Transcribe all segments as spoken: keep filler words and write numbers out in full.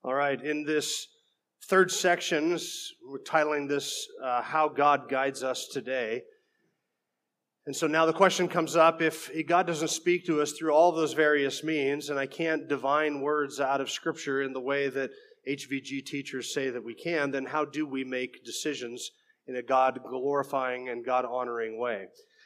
All right, in this third section, we're titling this, uh, How God Guides Us Today. And so now the question comes up, if God doesn't speak to us through all those various means, and I can't divine words out of Scripture in the way that H V G teachers say that we can, then how do we make decisions in a God-glorifying and God-honoring way?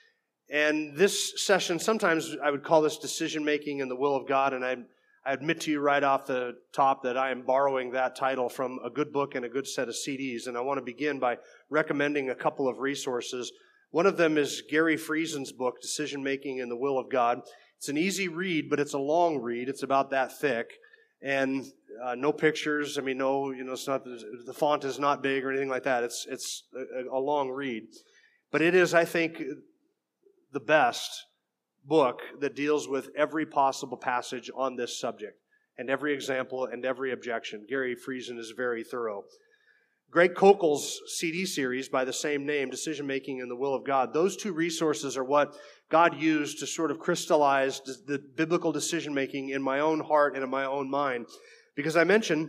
And this session, sometimes I would call this decision-making in the will of God, and I I admit to you right off the top that I am borrowing that title from a good book and a good set of C Ds, and I want to begin by recommending a couple of resources. One of them is Gary Friesen's book, Decision Making in the Will of God. It's an easy read, but it's a long read. It's about that thick, and uh, no pictures. I mean, no, you know, it's not the font is not big or anything like that. It's it's a, a long read, but it is, I think, the best book that deals with every possible passage on this subject and every example and every objection. Gary Friesen is very thorough. Greg Koukl's C D series by the same name, Decision Making in the Will of God, those two resources are what God used to sort of crystallize the biblical decision making in my own heart and in my own mind. Because I mentioned,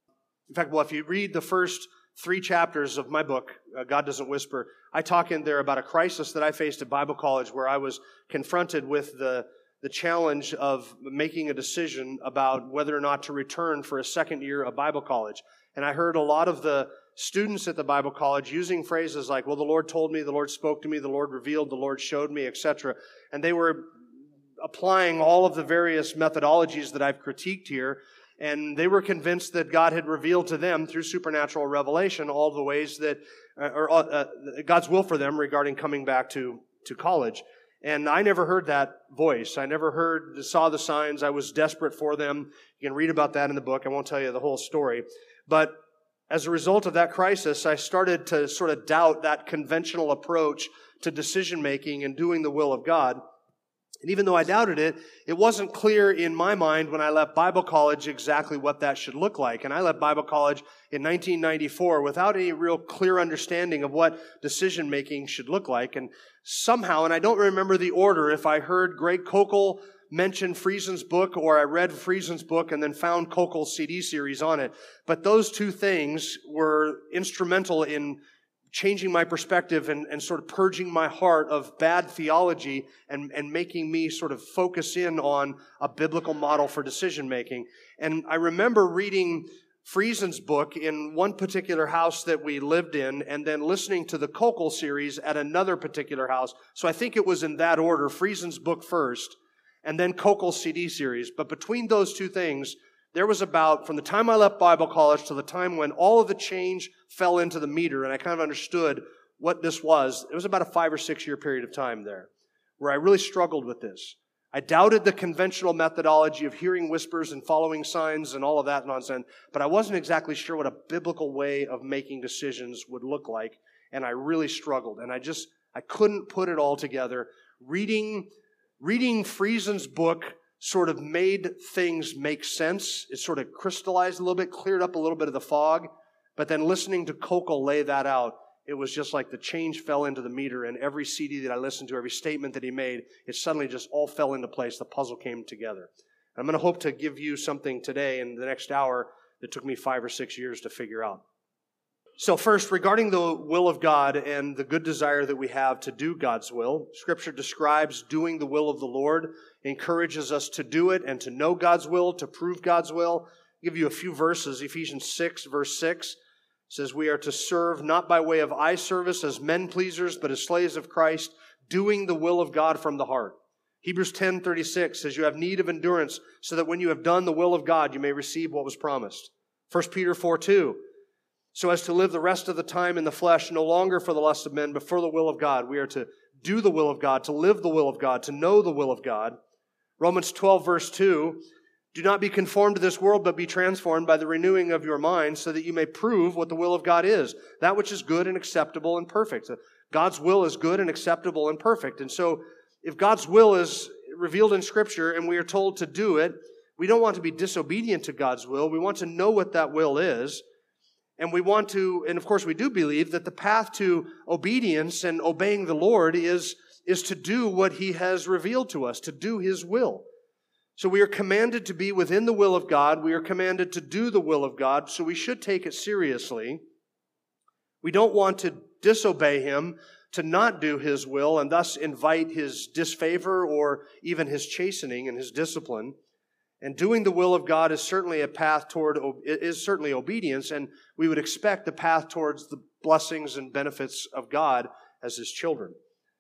in fact, well, if you read the first three chapters of my book, uh, God Doesn't Whisper, I talk in there about a crisis that I faced at Bible college where I was confronted with the, the challenge of making a decision about whether or not to return for a second year of Bible college. And I heard a lot of the students at the Bible college using phrases like, well, the Lord told me, the Lord spoke to me, the Lord revealed, the Lord showed me, et cetera. And they were applying all of the various methodologies that I've critiqued here. And they were convinced that God had revealed to them through supernatural revelation all the ways that, uh, or uh, God's will for them regarding coming back to, to college. And I never heard that voice. I never heard, saw the signs. I was desperate for them. You can read about that in the book. I won't tell you the whole story. But as a result of that crisis, I started to sort of doubt that conventional approach to decision making and doing the will of God. And even though I doubted it, it wasn't clear in my mind when I left Bible college exactly what that should look like. And I left Bible college in nineteen ninety-four without any real clear understanding of what decision-making should look like. And somehow, and I don't remember the order, if I heard Greg Koukl mention Friesen's book or I read Friesen's book and then found Koukl's C D series on it. But those two things were instrumental in changing my perspective and, and sort of purging my heart of bad theology and, and making me sort of focus in on a biblical model for decision making. And I remember reading Friesen's book in one particular house that we lived in and then listening to the Koukl series at another particular house. So I think it was in that order, Friesen's book first and then Koukl's C D series. But between those two things, there was about, from the time I left Bible college to the time when all of the change fell into the meter and I kind of understood what this was, it was about a five or six year period of time there where I really struggled with this. I doubted the conventional methodology of hearing whispers and following signs and all of that nonsense, but I wasn't exactly sure what a biblical way of making decisions would look like, and I really struggled, and I just, I couldn't put it all together. Reading, reading Friesen's book sort of made things make sense. It sort of crystallized a little bit, cleared up a little bit of the fog. But then listening to Koukl lay that out, it was just like the change fell into the meter, and every C D that I listened to, every statement that he made, it suddenly just all fell into place. The puzzle came together. I'm going to hope to give you something today in the next hour that took me five or six years to figure out. So first, regarding the will of God and the good desire that we have to do God's will, Scripture describes doing the will of the Lord, encourages us to do it and to know God's will, to prove God's will. I'll give you a few verses. Ephesians six, verse six says, we are to serve not by way of eye service as men pleasers, but as slaves of Christ, doing the will of God from the heart. Hebrews ten, thirty-six says, you have need of endurance so that when you have done the will of God, you may receive what was promised. First Peter four, two, so as to live the rest of the time in the flesh, no longer for the lust of men, but for the will of God. We are to do the will of God, to live the will of God, to know the will of God. Romans twelve, verse two, do not be conformed to this world, but be transformed by the renewing of your mind, so that you may prove what the will of God is, that which is good and acceptable and perfect. God's will is good and acceptable and perfect. And so if God's will is revealed in Scripture and we are told to do it, we don't want to be disobedient to God's will. We want to know what that will is. And we want to, and of course we do believe that the path to obedience and obeying the Lord is, is to do what He has revealed to us, to do His will. So we are commanded to be within the will of God. We are commanded to do the will of God, so we should take it seriously. We don't want to disobey Him, to not do His will, and thus invite His disfavor or even His chastening and His discipline. And doing the will of God is certainly a path toward, is certainly obedience, and we would expect the path towards the blessings and benefits of God as His children.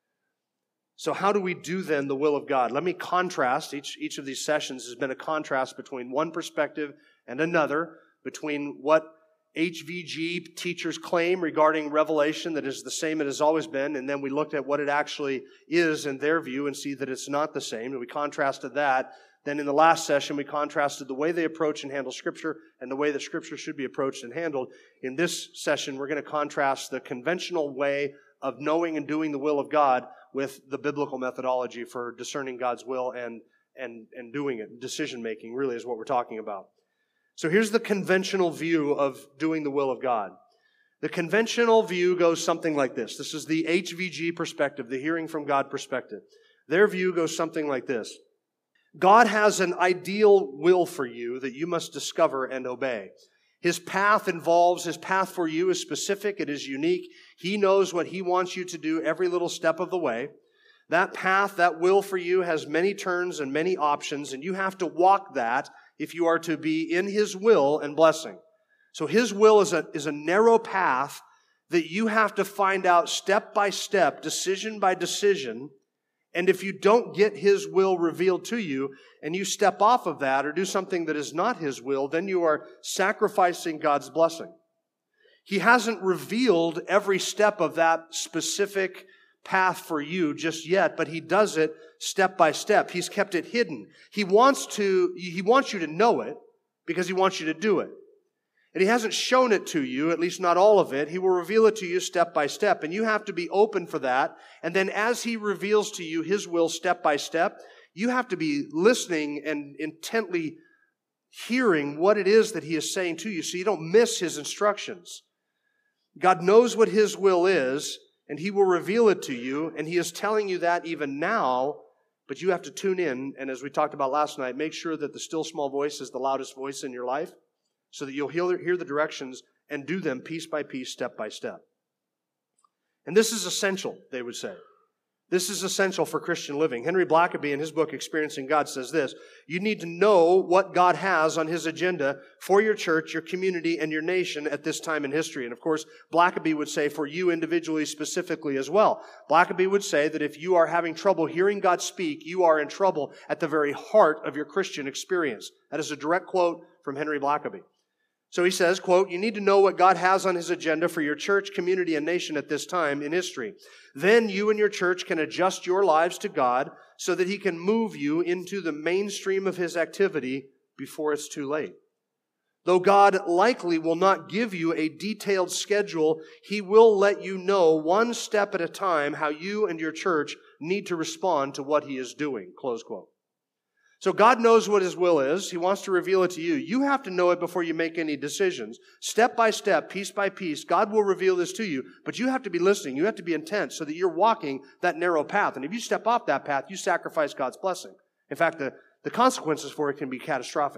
So how do we do then the will of God? Let me contrast. Each, each of these sessions has been a contrast between one perspective and another, between what H V G teachers claim regarding Revelation that is the same it has always been, and then we looked at what it actually is in their view and see that it's not the same, and we contrasted that. Then in the last session, we contrasted the way they approach and handle Scripture and the way that Scripture should be approached and handled. In this session, we're going to contrast the conventional way of knowing and doing the will of God with the biblical methodology for discerning God's will and, and, and doing it. Decision-making really is what we're talking about. So here's the conventional view of doing the will of God. The conventional view goes something like this. This is the H V G perspective, the hearing from God perspective. Their view goes something like this. God has an ideal will for you that you must discover and obey. His path involves, His path for you is specific, it is unique. He knows what He wants you to do every little step of the way. That path, that will for you has many turns and many options, and you have to walk that if you are to be in His will and blessing. So His will is a, is a narrow path that you have to find out step by step, decision by decision. And if you don't get His will revealed to you, and you step off of that or do something that is not His will, then you are sacrificing God's blessing. He hasn't revealed every step of that specific path for you just yet, but He does it step by step. He's kept it hidden. He wants to, He wants you to know it because He wants you to do it. And He hasn't shown it to you, at least not all of it. He will reveal it to you step by step, and you have to be open for that. And then as He reveals to you His will step by step, you have to be listening and intently hearing what it is that He is saying to you so you don't miss His instructions. God knows what His will is, and He will reveal it to you, and He is telling you that even now, but you have to tune in, and as we talked about last night, make sure that the still small voice is the loudest voice in your life, so that you'll hear the directions and do them piece by piece, step by step. And this is essential, they would say. This is essential for Christian living. Henry Blackaby, in his book, Experiencing God, says this: you need to know what God has on His agenda for your church, your community, and your nation at this time in history. And of course, Blackaby would say for you individually specifically as well. Blackaby would say that if you are having trouble hearing God speak, you are in trouble at the very heart of your Christian experience. That is a direct quote from Henry Blackaby. So he says, quote, you need to know what God has on His agenda for your church, community, and nation at this time in history. Then you and your church can adjust your lives to God so that He can move you into the mainstream of His activity before it's too late. Though God likely will not give you a detailed schedule, He will let you know one step at a time how you and your church need to respond to what He is doing, close quote. So God knows what His will is. He wants to reveal it to you. You have to know it before you make any decisions. Step by step, piece by piece, God will reveal this to you, but you have to be listening. You have to be intent so that you're walking that narrow path. And if you step off that path, you sacrifice God's blessing. In fact, the, the consequences for it can be catastrophic.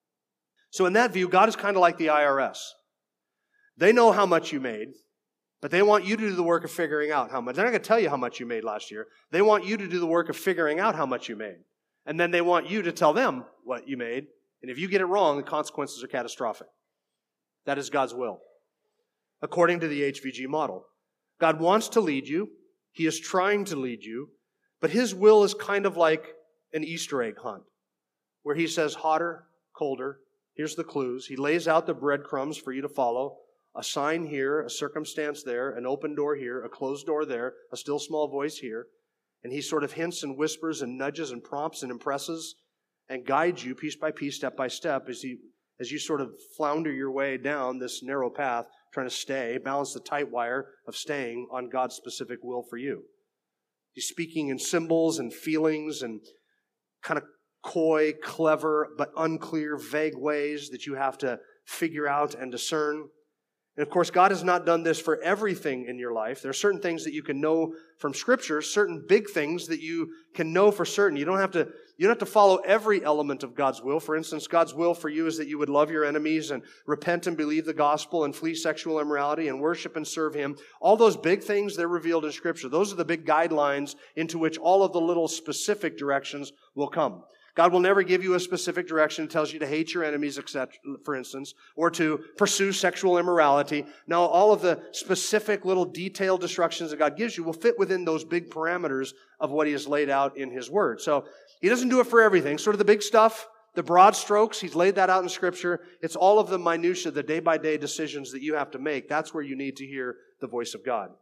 So in that view, God is kind of like the I R S. They know how much you made, but they want you to do the work of figuring out how much. They're not going to tell you how much you made last year. They want you to do the work of figuring out how much you made. And then they want you to tell them what you made. And if you get it wrong, the consequences are catastrophic. That is God's will, according to the H V G model. God wants to lead you. He is trying to lead you. But His will is kind of like an Easter egg hunt, where He says hotter, colder. Here's the clues. He lays out the breadcrumbs for you to follow. A sign here, a circumstance there, an open door here, a closed door there, a still small voice here. And He sort of hints and whispers and nudges and prompts and impresses and guides you piece by piece, step by step, as He, as you sort of flounder your way down this narrow path, trying to stay, balance the tight wire of staying on God's specific will for you. He's speaking in symbols and feelings and kind of coy, clever, but unclear, vague ways that you have to figure out and discern. And of course, God has not done this for everything in your life. There are certain things that you can know from Scripture, certain big things that you can know for certain. You don't have to You don't have to follow every element of God's will. For instance, God's will for you is that you would love your enemies and repent and believe the gospel and flee sexual immorality and worship and serve Him. All those big things, they're revealed in Scripture. Those are the big guidelines into which all of the little specific directions will come. God will never give you a specific direction that tells you to hate your enemies, et cetera, for instance, or to pursue sexual immorality. Now, all of the specific little detailed instructions that God gives you will fit within those big parameters of what He has laid out in His Word. So He doesn't do it for everything. Sort of the big stuff, the broad strokes, He's laid that out in Scripture. It's all of the minutiae, the day-by-day decisions that you have to make. That's where you need to hear the voice of God.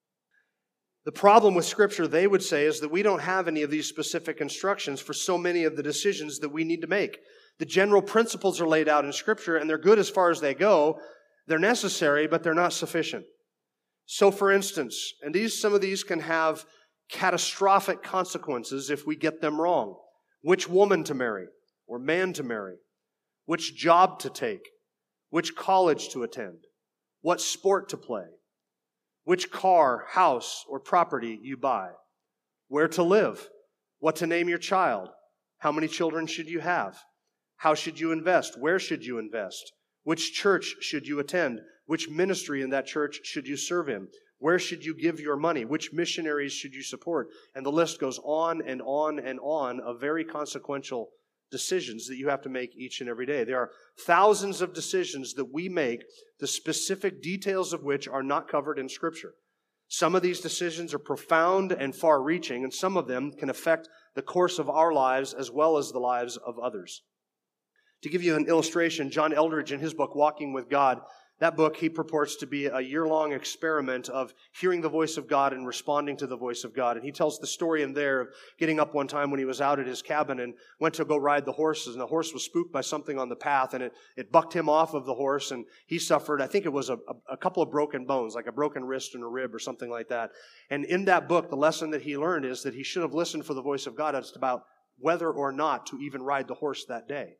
The problem with Scripture, they would say, is that we don't have any of these specific instructions for so many of the decisions that we need to make. The general principles are laid out in Scripture, and they're good as far as they go. They're necessary, but they're not sufficient. So, for instance, and these some of these can have catastrophic consequences if we get them wrong. Which woman to marry or man to marry? Which job to take? Which college to attend? What sport to play? Which car, house, or property you buy, where to live, what to name your child, how many children should you have, how should you invest, where should you invest, which church should you attend, which ministry in that church should you serve in, where should you give your money, which missionaries should you support, and the list goes on and on and on of very consequential decisions that you have to make each and every day. There are thousands of decisions that we make, the specific details of which are not covered in Scripture. Some of these decisions are profound and far-reaching, and some of them can affect the course of our lives as well as the lives of others. To give you an illustration, John Eldredge, in his book, Walking with God, that book, he purports to be a year-long experiment of hearing the voice of God and responding to the voice of God. And he tells the story in there of getting up one time when he was out at his cabin and went to go ride the horses. And the horse was spooked by something on the path, and it, it bucked him off of the horse. And he suffered, I think it was a, a, a couple of broken bones, like a broken wrist and a rib or something like that. And in that book, the lesson that he learned is that he should have listened for the voice of God as to about whether or not to even ride the horse that day.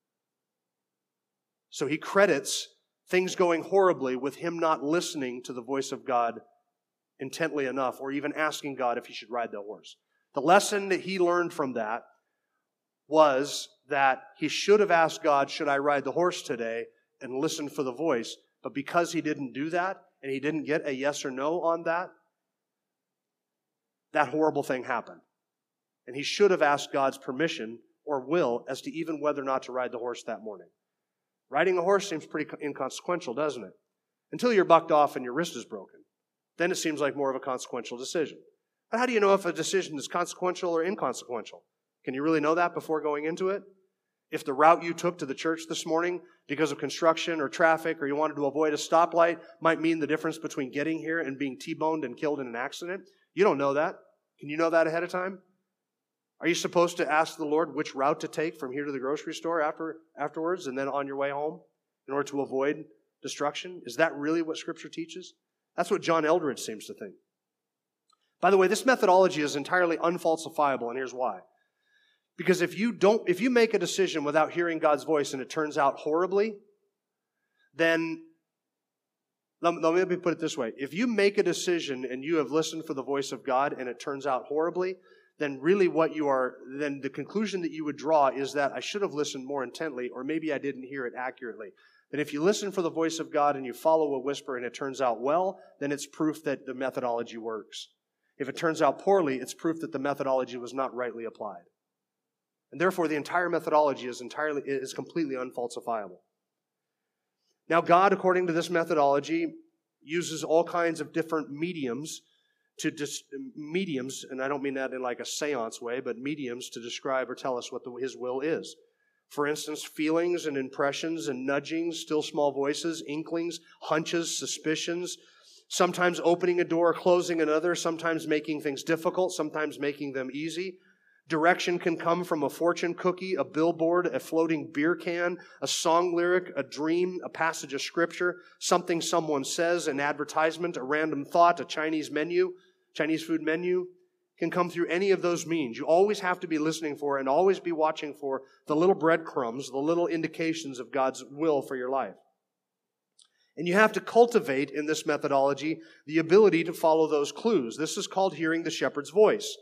So he credits things going horribly with him not listening to the voice of God intently enough, or even asking God if he should ride the horse. The lesson that he learned from that was that he should have asked God, should I ride the horse today, and listened for the voice. But because he didn't do that, and he didn't get a yes or no on that, that horrible thing happened. And he should have asked God's permission or will as to even whether or not to ride the horse that morning. Riding a horse seems pretty inconsequential, doesn't it? Until you're bucked off and your wrist is broken. Then it seems like more of a consequential decision. But how do you know if a decision is consequential or inconsequential? Can you really know that before going into it? If the route you took to the church this morning because of construction or traffic, or you wanted to avoid a stoplight, might mean the difference between getting here and being T-boned and killed in an accident, you don't know that. Can you know that ahead of time? Are you supposed to ask the Lord which route to take from here to the grocery store after afterwards and then on your way home in order to avoid destruction? Is that really what Scripture teaches? That's what John Eldredge seems to think. By the way, this methodology is entirely unfalsifiable, and here's why. Because if you don't, if you make a decision without hearing God's voice and it turns out horribly, then let me, let me put it this way. If you make a decision and you have listened for the voice of God and it turns out horribly, then really what you are, then the conclusion that you would draw is that I should have listened more intently, or maybe I didn't hear it accurately. That if you listen for the voice of God and you follow a whisper and it turns out well, then it's proof that the methodology works. If it turns out poorly, it's proof that the methodology was not rightly applied. And therefore, the entire methodology is entirely, is completely unfalsifiable. Now, God, according to this methodology, uses all kinds of different mediums to dis- mediums, and I don't mean that in like a seance way, but mediums to describe or tell us what the, His will is. For instance, feelings and impressions and nudgings, still small voices, inklings, hunches, suspicions, sometimes opening a door, closing another, sometimes making things difficult, sometimes making them easy. Direction can come from a fortune cookie, a billboard, a floating beer can, a song lyric, a dream, a passage of Scripture, something someone says, an advertisement, a random thought, a Chinese menu, Chinese food menu, can come through any of those means. You always have to be listening for and always be watching for the little breadcrumbs, the little indications of God's will for your life. And you have to cultivate in this methodology the ability to follow those clues. This is called hearing the shepherd's voice.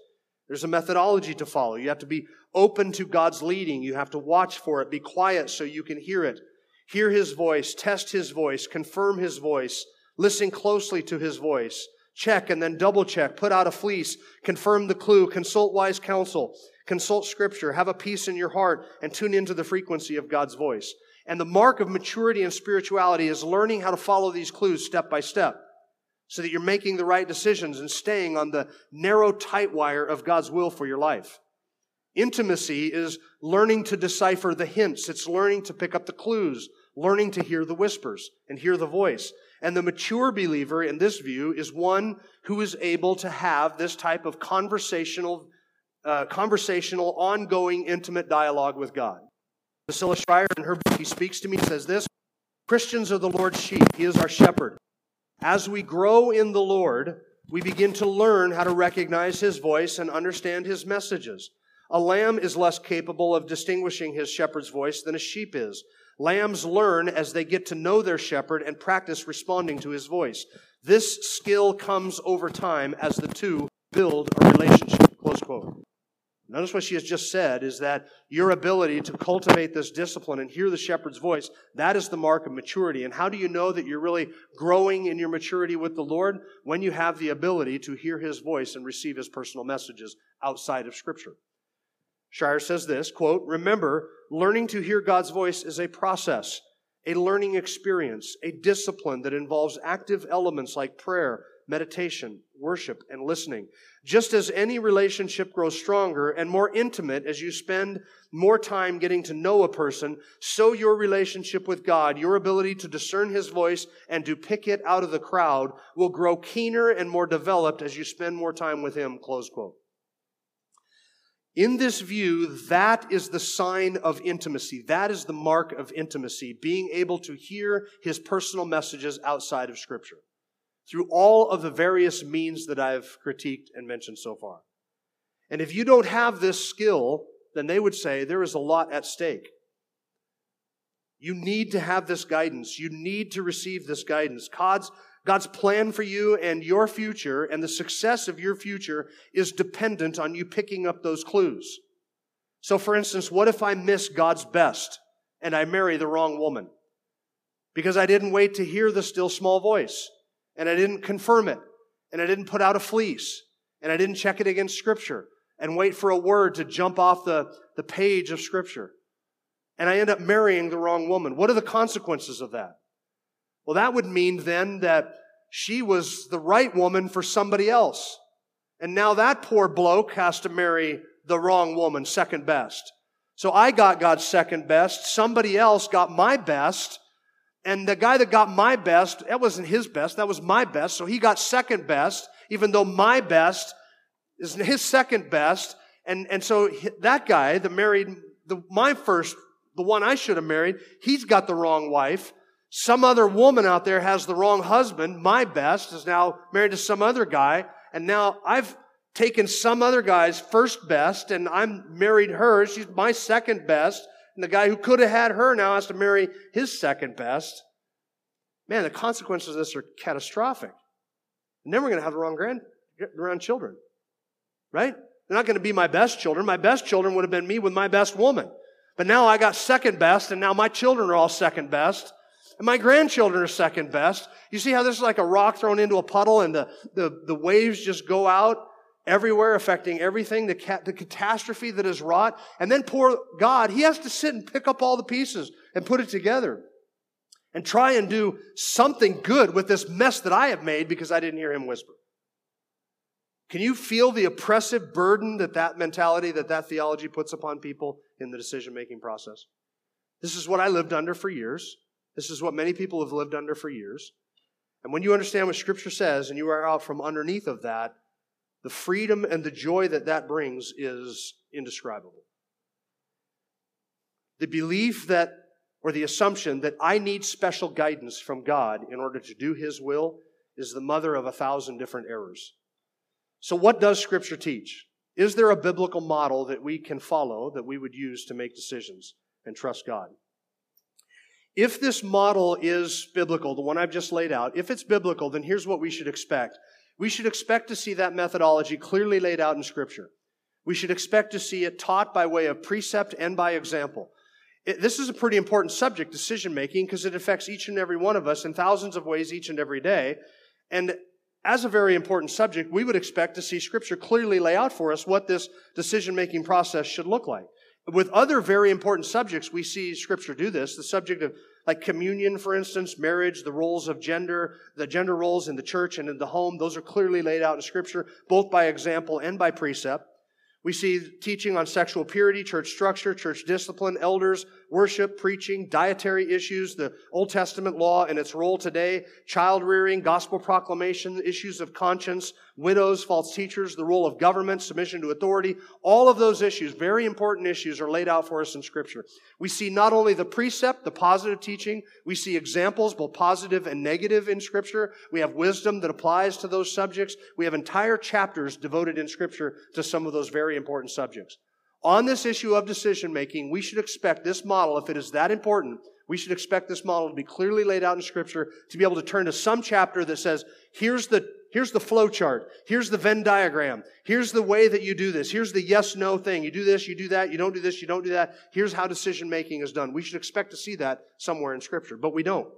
There's a methodology to follow. You have to be open to God's leading. You have to watch for it. Be quiet so you can hear it. Hear His voice, test His voice, confirm His voice, listen closely to His voice, check and then double check, put out a fleece, confirm the clue, consult wise counsel, consult Scripture, have a peace in your heart, and tune into the frequency of God's voice. And the mark of maturity and spirituality is learning how to follow these clues step by step so that you're making the right decisions and staying on the narrow tight wire of God's will for your life. Intimacy is learning to decipher the hints. It's learning to pick up the clues, learning to hear the whispers and hear the voice. And the mature believer in this view is one who is able to have this type of conversational, uh, conversational, ongoing, intimate dialogue with God. Priscilla Schreier, in her book, He Speaks to Me, says this: Christians are the Lord's sheep. He is our shepherd. As we grow in the Lord, we begin to learn how to recognize His voice and understand His messages. A lamb is less capable of distinguishing his shepherd's voice than a sheep is. Lambs learn as they get to know their shepherd and practice responding to his voice. This skill comes over time as the two build a relationship, close quote. Notice what she has just said is that your ability to cultivate this discipline and hear the shepherd's voice, that is the mark of maturity. And how do you know that you're really growing in your maturity with the Lord? When you have the ability to hear His voice and receive His personal messages outside of Scripture. Schreier says this, quote, remember, learning to hear God's voice is a process, a learning experience, a discipline that involves active elements like prayer, meditation, worship, and listening. Just as any relationship grows stronger and more intimate as you spend more time getting to know a person, so your relationship with God, your ability to discern His voice and to pick it out of the crowd, will grow keener and more developed as you spend more time with Him, close quote. In this view, that is the sign of intimacy. That is the mark of intimacy, being able to hear His personal messages outside of Scripture through all of the various means that I've critiqued and mentioned so far. And if you don't have this skill, then they would say there is a lot at stake. You need to have this guidance. You need to receive this guidance. God's God's plan for you and your future and the success of your future is dependent on you picking up those clues. So for instance, what if I miss God's best and I marry the wrong woman? Because I didn't wait to hear the still small voice, and I didn't confirm it, and I didn't put out a fleece, and I didn't check it against Scripture and wait for a word to jump off the, the page of Scripture. And I end up marrying the wrong woman. What are the consequences of that? Well, that would mean then that she was the right woman for somebody else. And now that poor bloke has to marry the wrong woman, second best. So I got God's second best. Somebody else got my best. And the guy that got my best, that wasn't his best, that was my best. So he got second best, even though my best is his second best. And, and so that guy that married the, my first, the one I should have married, he's got the wrong wife. Some other woman out there has the wrong husband. My best is now married to some other guy. And now I've taken some other guy's first best and I'm married her. She's my second best. And the guy who could have had her now has to marry his second best. Man, the consequences of this are catastrophic. And then we're going to have the wrong grand, grandchildren. Right? They're not going to be my best children. My best children would have been me with my best woman. But now I got second best and now my children are all second best. And my grandchildren are second best. You see how this is like a rock thrown into a puddle and the, the, the waves just go out everywhere, affecting everything, the, cat, the catastrophe that is wrought. And then poor God, He has to sit and pick up all the pieces and put it together and try and do something good with this mess that I have made because I didn't hear Him whisper. Can you feel the oppressive burden that that mentality, that that theology puts upon people in the decision-making process? This is what I lived under for years. This is what many people have lived under for years. And when you understand what Scripture says and you are out from underneath of that, the freedom and the joy that that brings is indescribable. The belief that, or the assumption that I need special guidance from God in order to do His will is the mother of a thousand different errors. So what does Scripture teach? Is there a biblical model that we can follow that we would use to make decisions and trust God? If this model is biblical, the one I've just laid out, if it's biblical, then here's what we should expect. We should expect to see that methodology clearly laid out in Scripture. We should expect to see it taught by way of precept and by example. It, this is a pretty important subject, decision-making, because it affects each and every one of us in thousands of ways each and every day. And as a very important subject, we would expect to see Scripture clearly lay out for us what this decision-making process should look like. With other very important subjects, we see Scripture do this. The subject of like communion, for instance, marriage, the roles of gender, the gender roles in the church and in the home, those are clearly laid out in Scripture, both by example and by precept. We see teaching on sexual purity, church structure, church discipline, elders, worship, preaching, dietary issues, the Old Testament law and its role today, child rearing, gospel proclamation, issues of conscience, widows, false teachers, the role of government, submission to authority. All of those issues, very important issues, are laid out for us in Scripture. We see not only the precept, the positive teaching, we see examples, both positive and negative in Scripture. We have wisdom that applies to those subjects. We have entire chapters devoted in Scripture to some of those very important subjects. On this issue of decision-making, we should expect this model, if it is that important, we should expect this model to be clearly laid out in Scripture, to be able to turn to some chapter that says, here's the, here's the flow chart, here's the Venn diagram, here's the way that you do this, here's the yes-no thing. You do this, you do that, you don't do this, you don't do that. Here's how decision-making is done. We should expect to see that somewhere in Scripture, but we don't.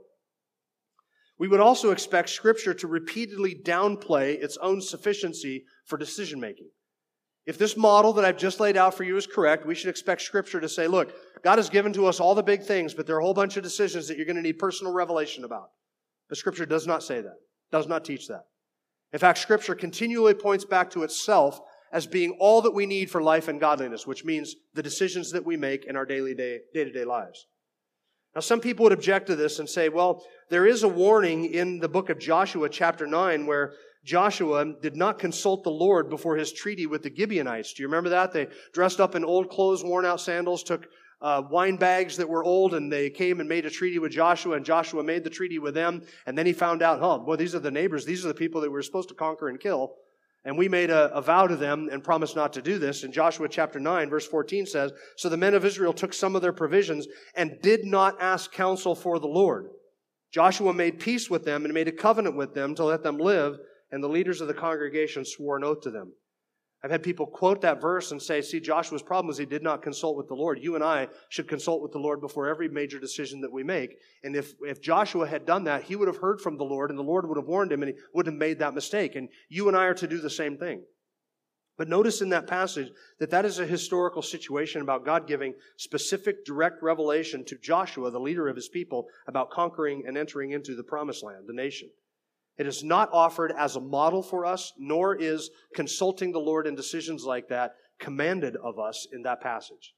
We would also expect Scripture to repeatedly downplay its own sufficiency for decision-making. If this model that I've just laid out for you is correct, we should expect Scripture to say, look, God has given to us all the big things, but there are a whole bunch of decisions that you're going to need personal revelation about. But Scripture does not say that, does not teach that. In fact, Scripture continually points back to itself as being all that we need for life and godliness, which means the decisions that we make in our daily day, day-to-day lives. Now, some people would object to this and say, well, there is a warning in the book of Joshua, chapter nine, where Joshua did not consult the Lord before his treaty with the Gibeonites. Do you remember that? They dressed up in old clothes, worn out sandals, took uh, wine bags that were old, and they came and made a treaty with Joshua, and Joshua made the treaty with them. And then he found out, oh, boy, these are the neighbors. These are the people that we were supposed to conquer and kill. And we made a, a vow to them and promised not to do this. And Joshua chapter nine, verse fourteen says, so the men of Israel took some of their provisions and did not ask counsel for the Lord. Joshua made peace with them and made a covenant with them to let them live, and the leaders of the congregation swore an oath to them. I've had people quote that verse and say, see, Joshua's problem was he did not consult with the Lord. You and I should consult with the Lord before every major decision that we make. And if, if Joshua had done that, he would have heard from the Lord, and the Lord would have warned him, and he wouldn't have made that mistake. And you and I are to do the same thing. But notice in that passage that that is a historical situation about God giving specific direct revelation to Joshua, the leader of his people, about conquering and entering into the promised land, the nation. It is not offered as a model for us, nor is consulting the Lord in decisions like that commanded of us in that passage.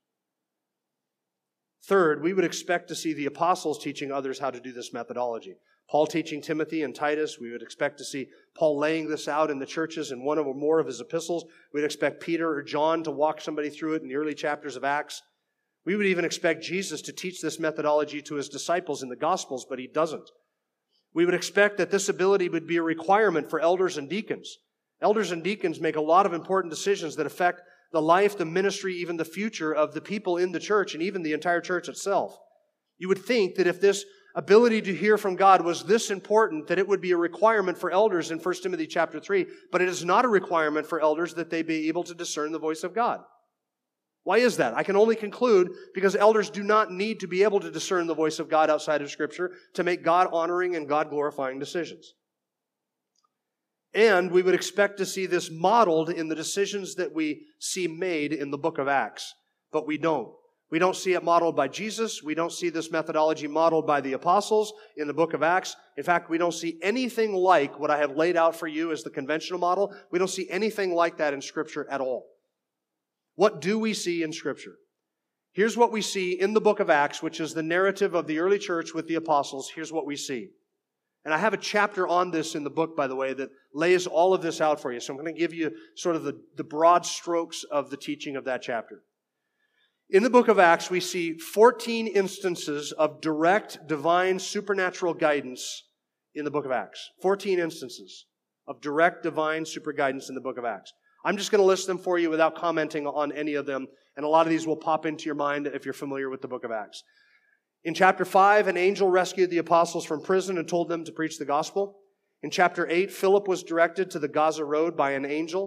Third, we would expect to see the apostles teaching others how to do this methodology. Paul teaching Timothy and Titus. We would expect to see Paul laying this out in the churches in one or more of his epistles. We'd expect Peter or John to walk somebody through it in the early chapters of Acts. We would even expect Jesus to teach this methodology to his disciples in the Gospels, but he doesn't. We would expect that this ability would be a requirement for elders and deacons. Elders and deacons make a lot of important decisions that affect the life, the ministry, even the future of the people in the church and even the entire church itself. You would think that if this ability to hear from God was this important, that it would be a requirement for elders in First Timothy chapter three, but it is not a requirement for elders that they be able to discern the voice of God. Why is that? I can only conclude because elders do not need to be able to discern the voice of God outside of Scripture to make God-honoring and God-glorifying decisions. And we would expect to see this modeled in the decisions that we see made in the book of Acts, but we don't. We don't see it modeled by Jesus. We don't see this methodology modeled by the apostles in the book of Acts. In fact, we don't see anything like what I have laid out for you as the conventional model. We don't see anything like that in Scripture at all. What do we see in Scripture? Here's what we see in the book of Acts, which is the narrative of the early church with the apostles. Here's what we see. And I have a chapter on this in the book, by the way, that lays all of this out for you. So I'm going to give you sort of the, the broad strokes of the teaching of that chapter. In the book of Acts, we see fourteen instances of direct, divine, supernatural guidance in the book of Acts. fourteen instances of direct, divine, super guidance in the book of Acts. I'm just going to list them for you without commenting on any of them, and a lot of these will pop into your mind if you're familiar with the book of Acts. In chapter five, an angel rescued the apostles from prison and told them to preach the gospel. In chapter eight, Philip was directed to the Gaza Road by an angel.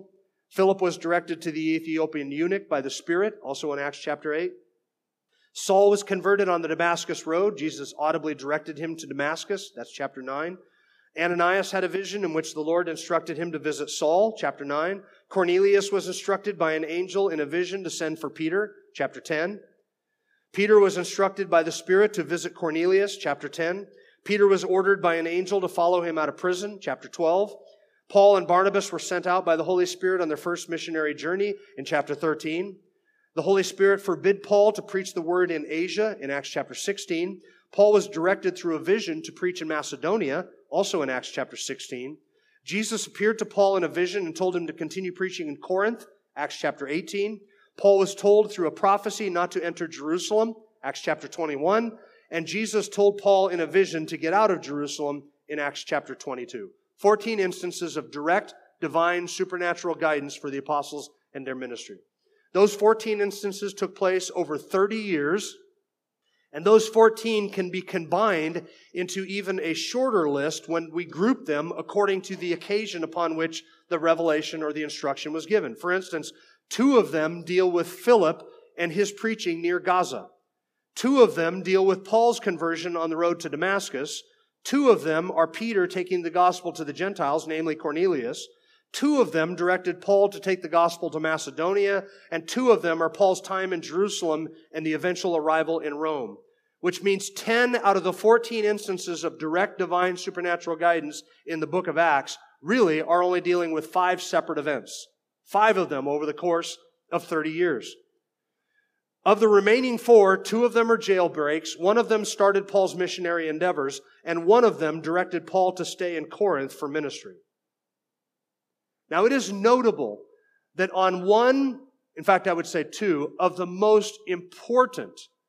Philip was directed to the Ethiopian eunuch by the Spirit, also in Acts chapter eight. Saul was converted on the Damascus road. Jesus audibly directed him to Damascus. That's chapter nine. Ananias had a vision in which the Lord instructed him to visit Saul, chapter nine. Cornelius was instructed by an angel in a vision to send for Peter, chapter ten. Peter was instructed by the Spirit to visit Cornelius, chapter ten. Peter was ordered by an angel to follow him out of prison, chapter twelve. Paul and Barnabas were sent out by the Holy Spirit on their first missionary journey in chapter thirteen. The Holy Spirit forbid Paul to preach the word in Asia in Acts chapter sixteen. Paul was directed through a vision to preach in Macedonia, also in Acts chapter sixteen. Jesus appeared to Paul in a vision and told him to continue preaching in Corinth, Acts chapter eighteen. Paul was told through a prophecy not to enter Jerusalem, Acts chapter twenty-one. And Jesus told Paul in a vision to get out of Jerusalem in Acts chapter twenty-two. fourteen instances of direct, divine, supernatural guidance for the apostles and their ministry. Those fourteen instances took place over thirty years, and those fourteen can be combined into even a shorter list when we group them according to the occasion upon which the revelation or the instruction was given. For instance, two of them deal with Philip and his preaching near Gaza. Two of them deal with Paul's conversion on the road to Damascus. Two of them are Peter taking the gospel to the Gentiles, namely Cornelius. Two of them directed Paul to take the gospel to Macedonia, and two of them are Paul's time in Jerusalem and the eventual arrival in Rome, which means ten out of the fourteen instances of direct divine supernatural guidance in the book of Acts really are only dealing with five separate events. Five of them over the course of thirty years. Of the remaining four, two of them are jailbreaks, one of them started Paul's missionary endeavors, and one of them directed Paul to stay in Corinth for ministry. Now, it is notable that on one, in fact, I would say two, of the most important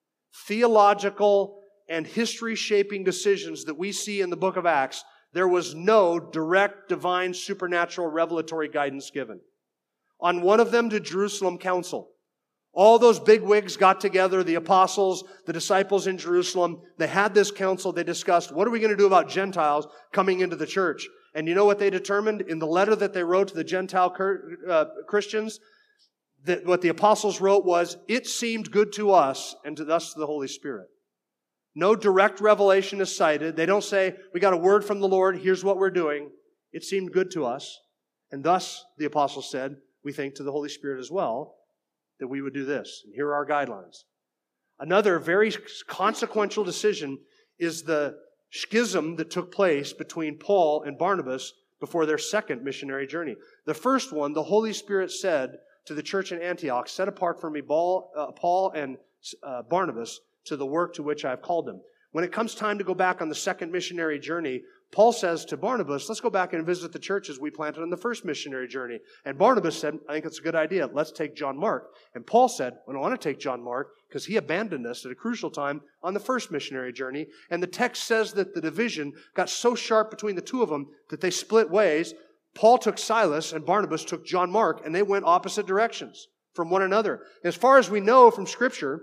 theological and history-shaping decisions that we see in the book of Acts, there was no direct, divine, supernatural, revelatory guidance given. On one of them, the Jerusalem Council. All those bigwigs got together, the apostles, the disciples in Jerusalem. They had this council. They discussed, what are we going to do about Gentiles coming into the church? And you know what they determined? In the letter that they wrote to the Gentile uh, Christians, that what the apostles wrote was, it seemed good to us and to thus to the Holy Spirit. No direct revelation is cited. They don't say, we got a word from the Lord, here's what we're doing. It seemed good to us. And thus, the apostles said, we think to the Holy Spirit as well, that we would do this. And here are our guidelines. Another very consequential decision is the schism that took place between Paul and Barnabas before their second missionary journey. The first one, the Holy Spirit said to the church in Antioch, set apart for me Paul, uh, Paul and uh, Barnabas to the work to which I have called them. When it comes time to go back on the second missionary journey, Paul says to Barnabas, let's go back and visit the churches we planted on the first missionary journey. And Barnabas said, I think it's a good idea. Let's take John Mark. And Paul said, I don't want to take John Mark because he abandoned us at a crucial time on the first missionary journey. And the text says that the division got so sharp between the two of them that they split ways. Paul took Silas and Barnabas took John Mark, and they went opposite directions from one another. As far as we know from Scripture,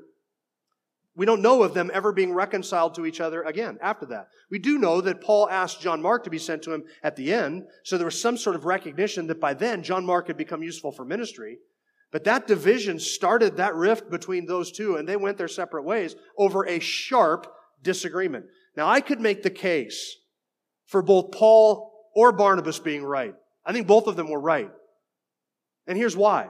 we don't know of them ever being reconciled to each other again after that. We do know that Paul asked John Mark to be sent to him at the end, so there was some sort of recognition that by then John Mark had become useful for ministry. But that division started that rift between those two, and they went their separate ways over a sharp disagreement. Now, I could make the case for both Paul or Barnabas being right. I think both of them were right. And here's why.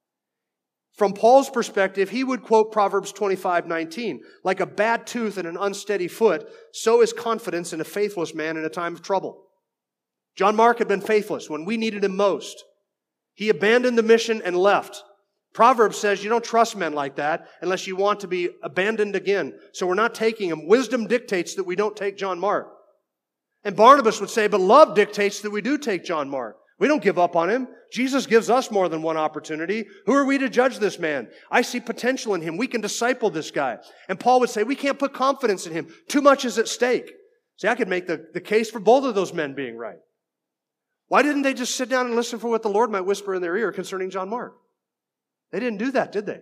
From Paul's perspective, he would quote Proverbs twenty-five nineteen. Like a bad tooth and an unsteady foot, so is confidence in a faithless man in a time of trouble. John Mark had been faithless when we needed him most. He abandoned the mission and left. Proverbs says you don't trust men like that unless you want to be abandoned again. So we're not taking him. Wisdom dictates that we don't take John Mark. And Barnabas would say, but love dictates that we do take John Mark. We don't give up on him. Jesus gives us more than one opportunity. Who are we to judge this man? I see potential in him. We can disciple this guy. And Paul would say, we can't put confidence in him. Too much is at stake. See, I could make the, the case for both of those men being right. Why didn't they just sit down and listen for what the Lord might whisper in their ear concerning John Mark? They didn't do that, did they?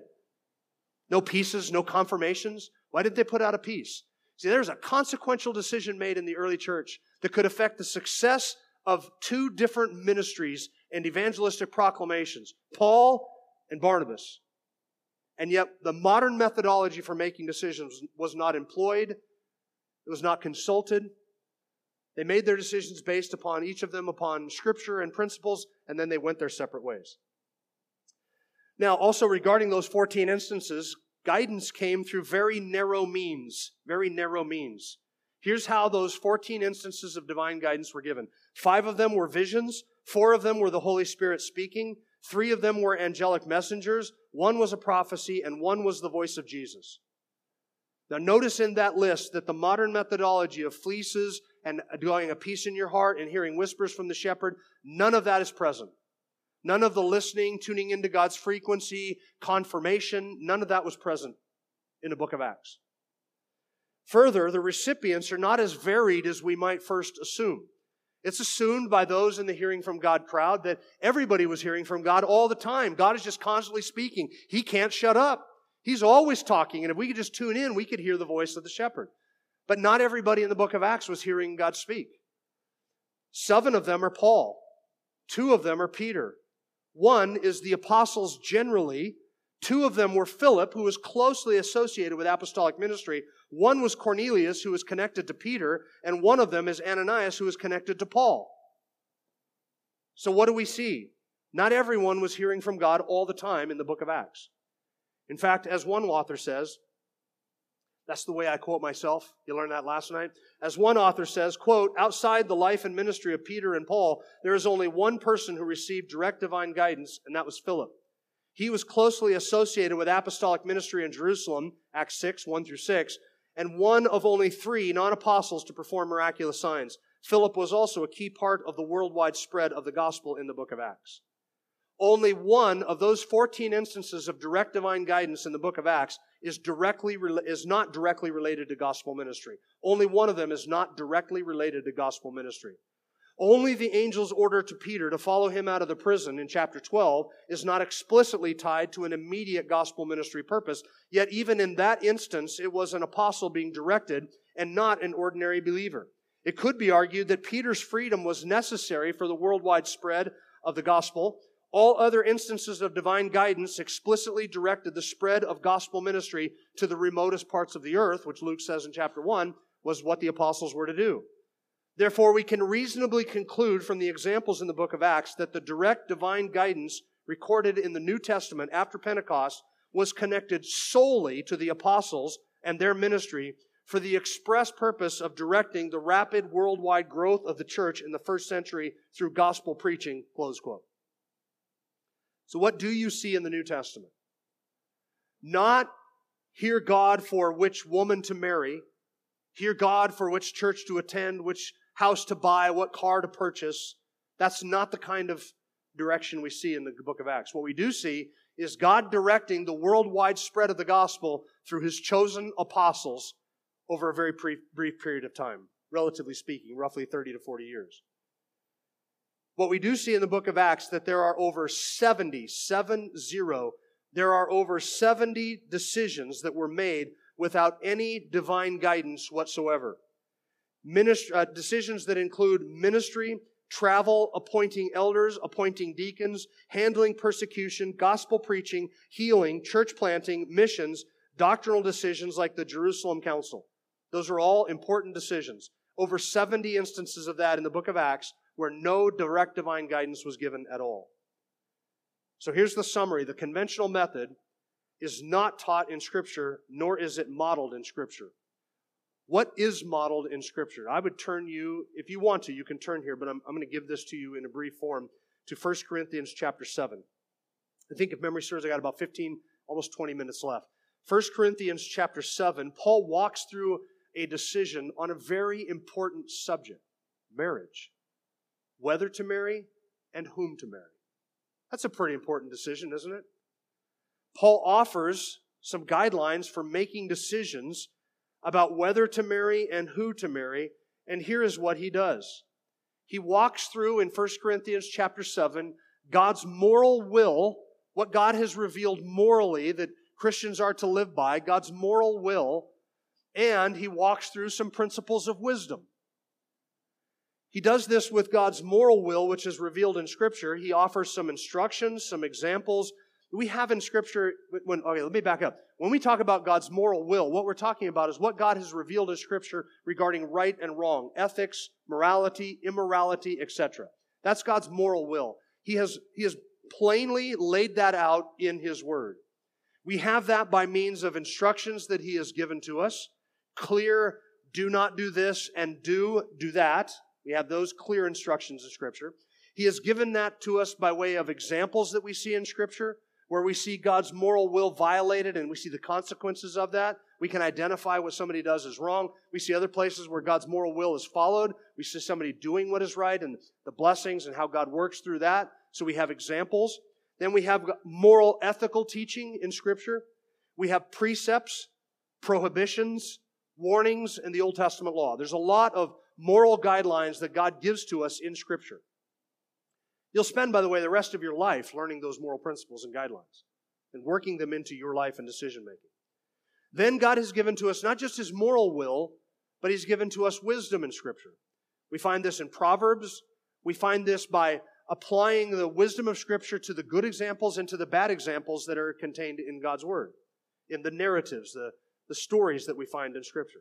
No pieces, no confirmations. Why did they put out a piece? See, there's a consequential decision made in the early church that could affect the success of two different ministries and evangelistic proclamations. Paul and Barnabas. And yet the modern methodology for making decisions was not employed. It was not consulted. They made their decisions based upon, each of them, upon Scripture and principles, and then they went their separate ways. Now, also regarding those fourteen instances, guidance came through very narrow means, very narrow means. Here's how those fourteen instances of divine guidance were given. Five of them were visions. Four of them were the Holy Spirit speaking. Three of them were angelic messengers. One was a prophecy, and one was the voice of Jesus. Now, notice in that list that the modern methodology of fleeces and going a peace in your heart and hearing whispers from the shepherd, none of that is present. None of the listening, tuning into God's frequency, confirmation, none of that was present in the book of Acts. Further, the recipients are not as varied as we might first assume. It's assumed by those in the hearing from God crowd that everybody was hearing from God all the time. God is just constantly speaking. He can't shut up. He's always talking, and if we could just tune in, we could hear the voice of the shepherd. But not everybody in the book of Acts was hearing God speak. Seven of them are Paul. Two of them are Peter. One is the apostles generally. Two of them were Philip, who was closely associated with apostolic ministry. One was Cornelius, who was connected to Peter, and one of them is Ananias, who was connected to Paul. So what do we see? Not everyone was hearing from God all the time in the book of Acts. In fact, as one author says, that's the way I quote myself. You learned that last night. As one author says, quote, outside the life and ministry of Peter and Paul, there is only one person who received direct divine guidance, and that was Philip. He was closely associated with apostolic ministry in Jerusalem, Acts six, one through six, and one of only three non-apostles to perform miraculous signs. Philip was also a key part of the worldwide spread of the gospel in the book of Acts. Only one of those fourteen instances of direct divine guidance in the book of Acts is directly is not directly related to gospel ministry. Only one of them is not directly related to gospel ministry. Only the angel's order to Peter to follow him out of the prison in chapter twelve is not explicitly tied to an immediate gospel ministry purpose, yet even in that instance, it was an apostle being directed and not an ordinary believer. It could be argued that Peter's freedom was necessary for the worldwide spread of the gospel. All other instances of divine guidance explicitly directed the spread of gospel ministry to the remotest parts of the earth, which Luke says in chapter one was what the apostles were to do. Therefore, we can reasonably conclude from the examples in the book of Acts that the direct divine guidance recorded in the New Testament after Pentecost was connected solely to the apostles and their ministry for the express purpose of directing the rapid worldwide growth of the church in the first century through gospel preaching, close quote. So what do you see in the New Testament? Not hear God for which woman to marry, hear God for which church to attend, which house to buy, what car to purchase. That's not the kind of direction we see in the book of Acts. What we do see is God directing the worldwide spread of the gospel through His chosen apostles over a very brief, brief period of time, relatively speaking, roughly thirty to forty years. What we do see in the book of Acts that there are over seventy, seven zero, there are over seventy decisions that were made without any divine guidance whatsoever. Ministry, uh, decisions that include ministry, travel, appointing elders, appointing deacons, handling persecution, gospel preaching, healing, church planting, missions, doctrinal decisions like the Jerusalem Council. Those are all important decisions. Over seventy instances of that in the book of Acts where no direct divine guidance was given at all. So here's the summary. The conventional method is not taught in Scripture, nor is it modeled in Scripture. What is modeled in Scripture? I would turn you, if you want to, you can turn here, but I'm, I'm going to give this to you in a brief form, to First Corinthians chapter seven. I think if memory serves, I got about fifteen, almost twenty minutes left. First Corinthians chapter seven, Paul walks through a decision on a very important subject, marriage. Whether to marry and whom to marry. That's a pretty important decision, isn't it? Paul offers some guidelines for making decisions about whether to marry and who to marry, and here is what he does. He walks through in First Corinthians chapter seven God's moral will, what God has revealed morally that Christians are to live by, God's moral will, and he walks through some principles of wisdom. He does this with God's moral will, which is revealed in Scripture. He offers some instructions, some examples. We have in Scripture, when, okay, let me back up. When we talk about God's moral will, what we're talking about is what God has revealed in Scripture regarding right and wrong, ethics, morality, immorality, et cetera. That's God's moral will. He has, he has plainly laid that out in His Word. We have that by means of instructions that He has given to us. Clear, do not do this, and do, do that. We have those clear instructions in Scripture. He has given that to us by way of examples that we see in Scripture, where we see God's moral will violated and we see the consequences of that. We can identify what somebody does is wrong. We see other places where God's moral will is followed. We see somebody doing what is right and the blessings and how God works through that. So we have examples. Then we have moral, ethical teaching in Scripture. We have precepts, prohibitions, warnings in the Old Testament law. There's a lot of moral guidelines that God gives to us in Scripture. You'll spend, by the way, the rest of your life learning those moral principles and guidelines and working them into your life and decision-making. Then God has given to us not just His moral will, but He's given to us wisdom in Scripture. We find this in Proverbs. We find this by applying the wisdom of Scripture to the good examples and to the bad examples that are contained in God's Word, in the narratives, the, the stories that we find in Scripture.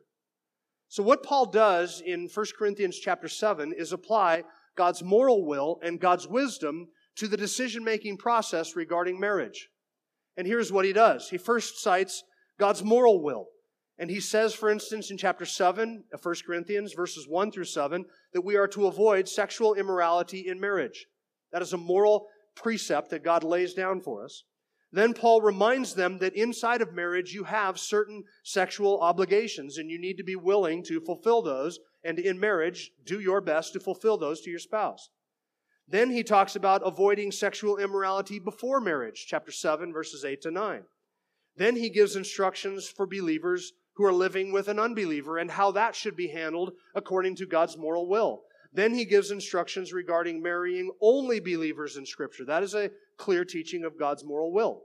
So what Paul does in First Corinthians chapter seven is apply God's moral will and God's wisdom to the decision-making process regarding marriage. And here's what he does. He first cites God's moral will. And he says, for instance, in chapter seven of First Corinthians, verses one through seven, that we are to avoid sexual immorality in marriage. That is a moral precept that God lays down for us. Then Paul reminds them that inside of marriage you have certain sexual obligations and you need to be willing to fulfill those, and in marriage do your best to fulfill those to your spouse. Then he talks about avoiding sexual immorality before marriage, chapter seven, verses eight to nine. Then he gives instructions for believers who are living with an unbeliever and how that should be handled according to God's moral will. Then he gives instructions regarding marrying only believers in Scripture. That is a clear teaching of God's moral will.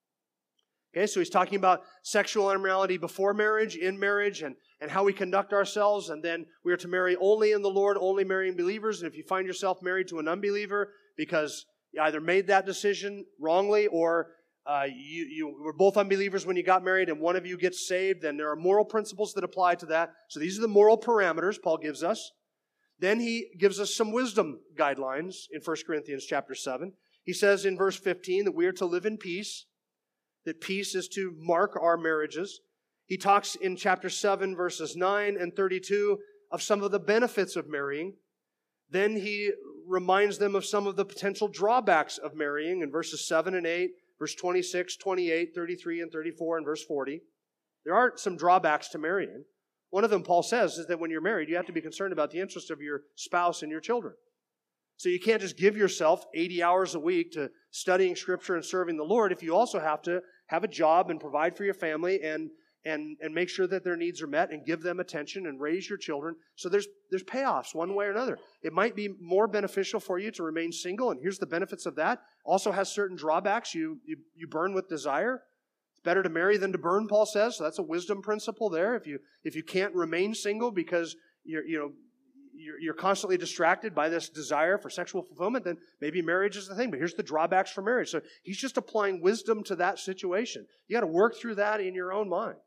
Okay, so he's talking about sexual immorality before marriage, in marriage, and, and how we conduct ourselves. And then we are to marry only in the Lord, only marrying believers. And if you find yourself married to an unbeliever because you either made that decision wrongly or uh, you, you were both unbelievers when you got married and one of you gets saved, then there are moral principles that apply to that. So these are the moral parameters Paul gives us. Then he gives us some wisdom guidelines in First Corinthians chapter seven. He says in verse fifteen that we are to live in peace, that peace is to mark our marriages. He talks in chapter seven, verses nine and thirty-two of some of the benefits of marrying. Then he reminds them of some of the potential drawbacks of marrying in verses seven and eight, verse twenty-six, twenty-eight, thirty-three, and thirty-four, and verse forty. There are some drawbacks to marrying. One of them, Paul says, is that when you're married, you have to be concerned about the interest of your spouse and your children. So you can't just give yourself eighty hours a week to studying Scripture and serving the Lord if you also have to have a job and provide for your family and and and make sure that their needs are met and give them attention and raise your children. So there's there's payoffs one way or another. It might be more beneficial for you to remain single, and here's the benefits of that. Also has certain drawbacks. You you, you burn with desire. It's better to marry than to burn, Paul says. So that's a wisdom principle there. If you if you can't remain single because you're you know you're, you're constantly distracted by this desire for sexual fulfillment, then maybe marriage is the thing. But here's the drawbacks for marriage. So he's just applying wisdom to that situation. You got to work through that in your own mind.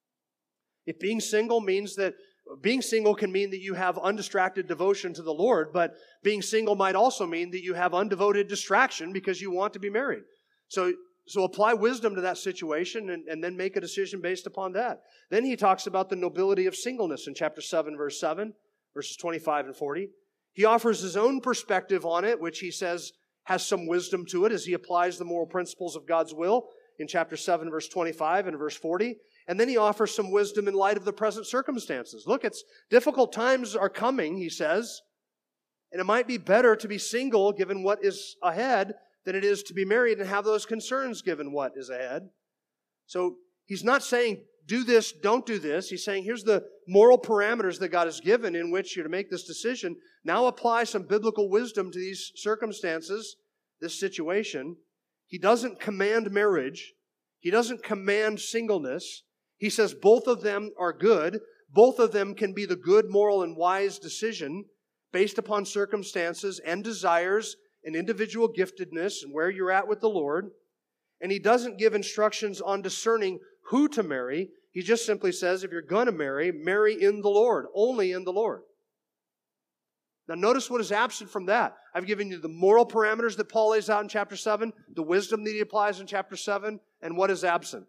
If being single means that being single can mean that you have undistracted devotion to the Lord, but being single might also mean that you have undevoted distraction because you want to be married. So So apply wisdom to that situation and, and then make a decision based upon that. Then he talks about the nobility of singleness in chapter seven, verse seven, verses twenty-five and forty. He offers his own perspective on it, which he says has some wisdom to it as he applies the moral principles of God's will in chapter seven, verse twenty-five and verse forty. And then he offers some wisdom in light of the present circumstances. Look, it's difficult times are coming, he says, and it might be better to be single given what is ahead than it is to be married and have those concerns given what is ahead. So he's not saying, do this, don't do this. He's saying, here's the moral parameters that God has given in which you're to make this decision. Now apply some biblical wisdom to these circumstances, this situation. He doesn't command marriage. He doesn't command singleness. He says both of them are good. Both of them can be the good, moral, and wise decision based upon circumstances and desires and individual giftedness and where you're at with the Lord. And he doesn't give instructions on discerning who to marry. He just simply says, if you're going to marry, marry in the Lord, only in the Lord. Now notice what is absent from that. I've given you the moral parameters that Paul lays out in chapter seven, the wisdom that he applies in chapter seven, and what is absent?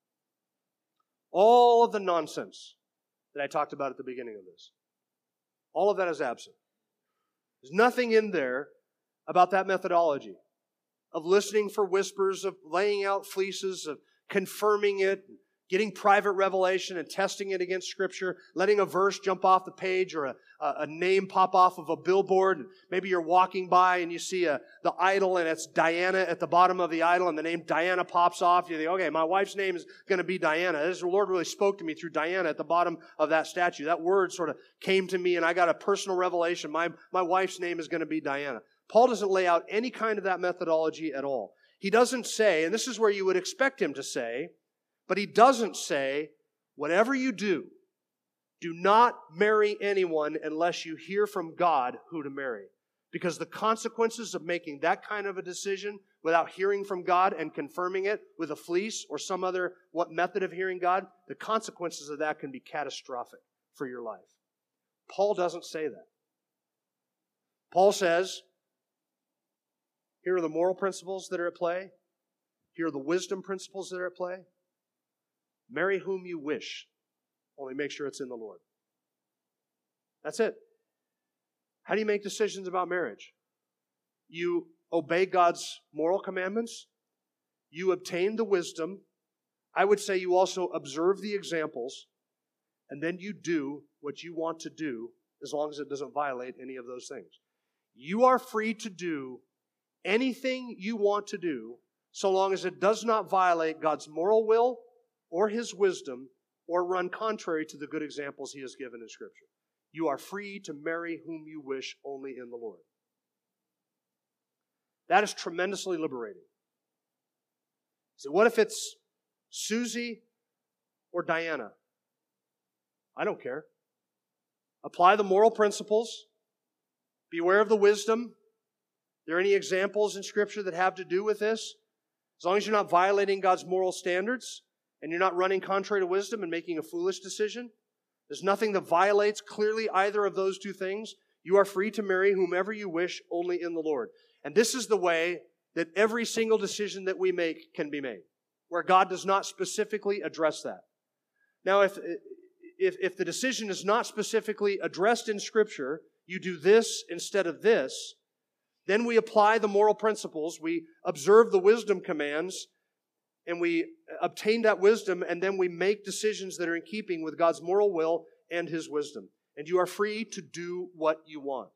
All of the nonsense that I talked about at the beginning of this. All of that is absent. There's nothing in there about that methodology of listening for whispers, of laying out fleeces, of confirming it, getting private revelation and testing it against Scripture, letting a verse jump off the page or a, a, a name pop off of a billboard. Maybe you're walking by and you see a, the idol and it's Diana at the bottom of the idol and the name Diana pops off. You think, okay, my wife's name is going to be Diana. This, the Lord really spoke to me through Diana at the bottom of that statue. That word sort of came to me and I got a personal revelation. My, my wife's name is going to be Diana. Paul doesn't lay out any kind of that methodology at all. He doesn't say, and this is where you would expect him to say, but he doesn't say, whatever you do, do not marry anyone unless you hear from God who to marry. Because the consequences of making that kind of a decision without hearing from God and confirming it with a fleece or some other what method of hearing God, the consequences of that can be catastrophic for your life. Paul doesn't say that. Paul says, here are the moral principles that are at play. Here are the wisdom principles that are at play. Marry whom you wish. Only make sure it's in the Lord. That's it. How do you make decisions about marriage? You obey God's moral commandments. You obtain the wisdom. I would say you also observe the examples. And then you do what you want to do as long as it doesn't violate any of those things. You are free to do anything you want to do so long as it does not violate God's moral will or His wisdom, or run contrary to the good examples He has given in Scripture. You are free to marry whom you wish only in the Lord. That is tremendously liberating. So what if it's Susie or Diana? I don't care. Apply the moral principles. Beware of the wisdom. Are there any examples in Scripture that have to do with this? As long as you're not violating God's moral standards, and you're not running contrary to wisdom and making a foolish decision, there's nothing that violates clearly either of those two things. You are free to marry whomever you wish, only in the Lord. And this is the way that every single decision that we make can be made, where God does not specifically address that. Now, if, if, if the decision is not specifically addressed in Scripture, you do this instead of this, then we apply the moral principles, we observe the wisdom commands, and we obtain that wisdom, and then we make decisions that are in keeping with God's moral will and His wisdom. And you are free to do what you want.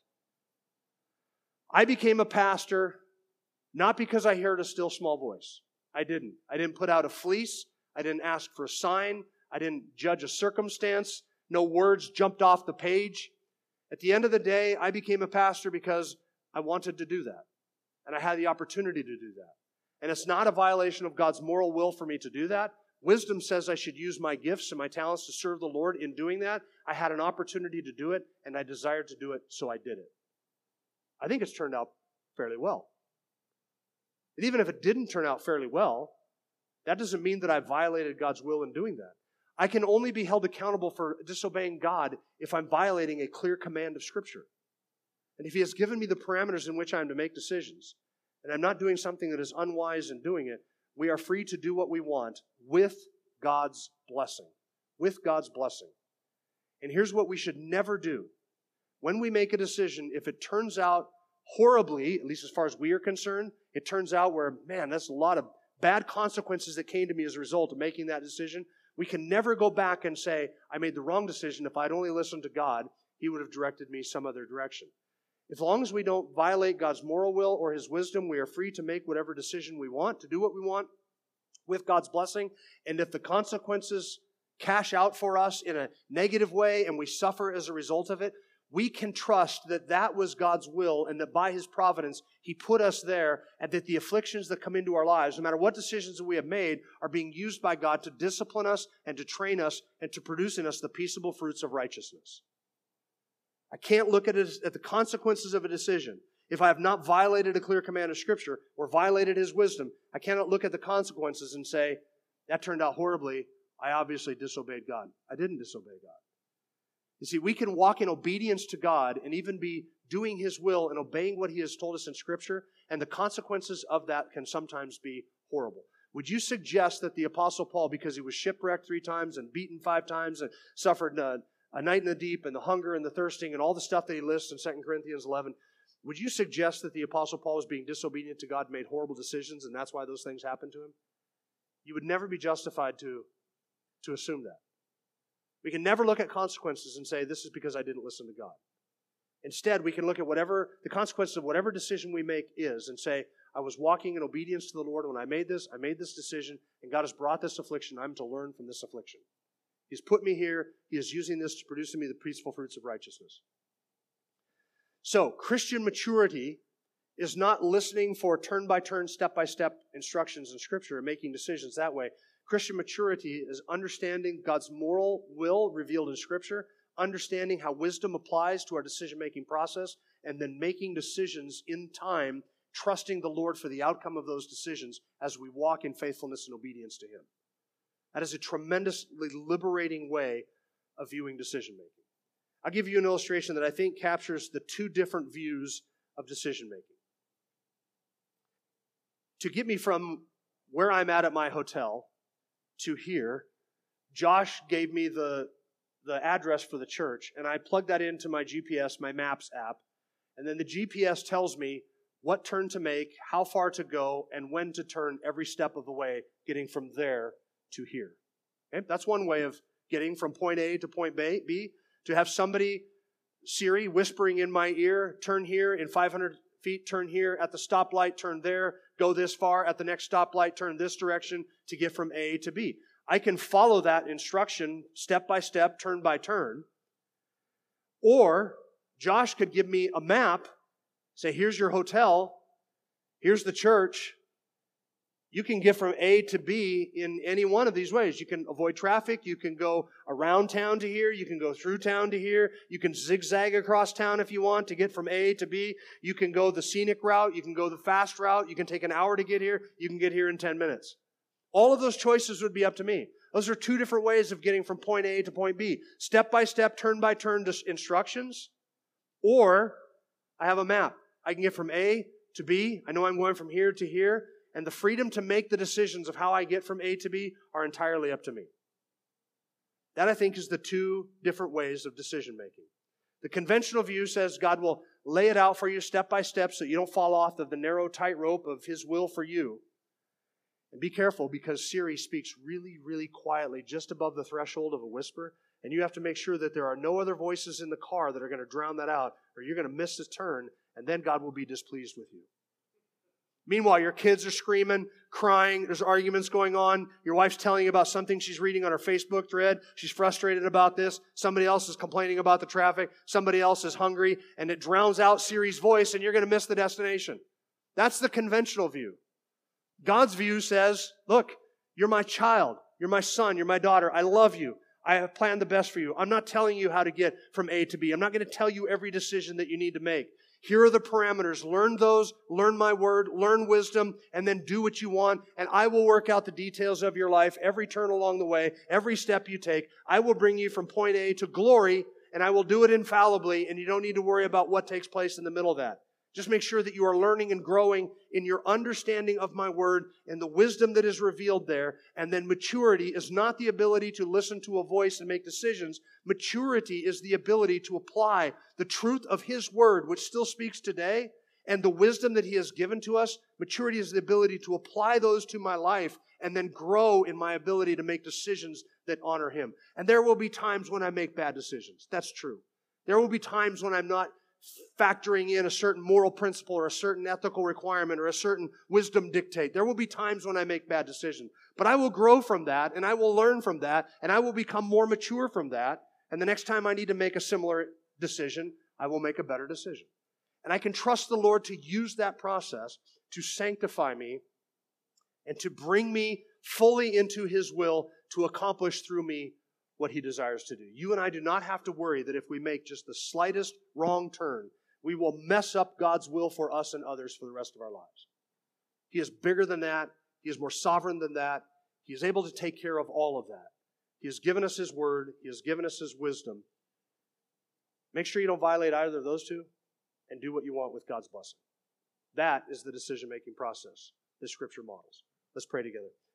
I became a pastor not because I heard a still small voice. I didn't. I didn't put out a fleece. I didn't ask for a sign. I didn't judge a circumstance. No words jumped off the page. At the end of the day, I became a pastor because I wanted to do that. And I had the opportunity to do that. And it's not a violation of God's moral will for me to do that. Wisdom says I should use my gifts and my talents to serve the Lord in doing that. I had an opportunity to do it, and I desired to do it, so I did it. I think it's turned out fairly well. And even if it didn't turn out fairly well, that doesn't mean that I violated God's will in doing that. I can only be held accountable for disobeying God if I'm violating a clear command of Scripture. And if He has given me the parameters in which I am to make decisions, and I'm not doing something that is unwise in doing it, we are free to do what we want with God's blessing. With God's blessing. And here's what we should never do. When we make a decision, if it turns out horribly, at least as far as we are concerned, it turns out where, man, that's a lot of bad consequences that came to me as a result of making that decision, we can never go back and say, I made the wrong decision. If I'd only listened to God, He would have directed me some other direction. As long as we don't violate God's moral will or His wisdom, we are free to make whatever decision we want, to do what we want with God's blessing. And if the consequences cash out for us in a negative way and we suffer as a result of it, we can trust that that was God's will and that by His providence, He put us there, and that the afflictions that come into our lives, no matter what decisions that we have made, are being used by God to discipline us and to train us and to produce in us the peaceable fruits of righteousness. I can't look at it as, at the consequences of a decision. If I have not violated a clear command of Scripture or violated His wisdom, I cannot look at the consequences and say, that turned out horribly. I obviously disobeyed God. I didn't disobey God. You see, we can walk in obedience to God and even be doing His will and obeying what He has told us in Scripture, and the consequences of that can sometimes be horrible. Would you suggest that the Apostle Paul, because he was shipwrecked three times and beaten five times and suffered a, a night in the deep and the hunger and the thirsting and all the stuff that he lists in Second Corinthians eleven, would you suggest that the Apostle Paul was being disobedient to God, made horrible decisions, and that's why those things happened to him? You would never be justified to, to assume that. We can never look at consequences and say, this is because I didn't listen to God. Instead, we can look at whatever the consequences of whatever decision we make is and say, I was walking in obedience to the Lord when I made this. I made this decision, and God has brought this affliction. I'm to learn from this affliction. He's put me here. He is using this to produce in me the peaceful fruits of righteousness. So, Christian maturity is not listening for turn-by-turn, step-by-step instructions in Scripture and making decisions that way. Christian maturity is understanding God's moral will revealed in Scripture, understanding how wisdom applies to our decision-making process, and then making decisions in time, trusting the Lord for the outcome of those decisions as we walk in faithfulness and obedience to Him. That is a tremendously liberating way of viewing decision-making. I'll give you an illustration that I think captures the two different views of decision-making. To get me from where I'm at at my hotel to here, Josh gave me the, the address for the church, and I plugged that into my G P S, my Maps app, and then the G P S tells me what turn to make, how far to go, and when to turn every step of the way, getting from there to here. Okay? That's one way of getting from point A to point B, to have somebody, Siri, whispering in my ear, turn here in five hundred feet, turn here at the stoplight, turn there, go this far, at the next stoplight, turn this direction to get from A to B. I can follow that instruction step by step, turn by turn. Or Josh could give me a map, say, here's your hotel, here's the church. You can get from A to B in any one of these ways. You can avoid traffic. You can go around town to here. You can go through town to here. You can zigzag across town if you want to get from A to B. You can go the scenic route. You can go the fast route. You can take an hour to get here. You can get here in ten minutes. All of those choices would be up to me. Those are two different ways of getting from point A to point B. Step by step, turn by turn instructions. Or I have a map. I can get from A to B. I know I'm going from here to here. And the freedom to make the decisions of how I get from A to B are entirely up to me. That, I think, is the two different ways of decision making. The conventional view says God will lay it out for you step by step so you don't fall off of the narrow tightrope of His will for you. And be careful, because Siri speaks really, really quietly just above the threshold of a whisper, and you have to make sure that there are no other voices in the car that are going to drown that out, or you're going to miss the turn, and then God will be displeased with you. Meanwhile, your kids are screaming, crying, there's arguments going on, your wife's telling you about something she's reading on her Facebook thread, she's frustrated about this, somebody else is complaining about the traffic, somebody else is hungry, and it drowns out Siri's voice, and you're going to miss the destination. That's the conventional view. God's view says, look, you're my child, you're my son, you're my daughter, I love you, I have planned the best for you. I'm not telling you how to get from A to B. I'm not going to tell you every decision that you need to make. Here are the parameters. Learn those, learn my word, learn wisdom, and then do what you want, and I will work out the details of your life every turn along the way, every step you take. I will bring you from point A to glory, and I will do it infallibly, and you don't need to worry about what takes place in the middle of that. Just make sure that you are learning and growing in your understanding of my word and the wisdom that is revealed there. And then maturity is not the ability to listen to a voice and make decisions. Maturity is the ability to apply the truth of His word, which still speaks today, and the wisdom that He has given to us. Maturity is the ability to apply those to my life and then grow in my ability to make decisions that honor Him. And there will be times when I make bad decisions. That's true. There will be times when I'm not factoring in a certain moral principle or a certain ethical requirement or a certain wisdom dictate. There will be times when I make bad decisions. But I will grow from that, and I will learn from that, and I will become more mature from that. And the next time I need to make a similar decision, I will make a better decision. And I can trust the Lord to use that process to sanctify me and to bring me fully into His will to accomplish through me what He desires to do. You and I do not have to worry that if we make just the slightest wrong turn, we will mess up God's will for us and others for the rest of our lives. He is bigger than that. He is more sovereign than that. He is able to take care of all of that. He has given us His word. He has given us His wisdom. Make sure you don't violate either of those two and do what you want with God's blessing. That is the decision-making process this Scripture models. Let's pray together.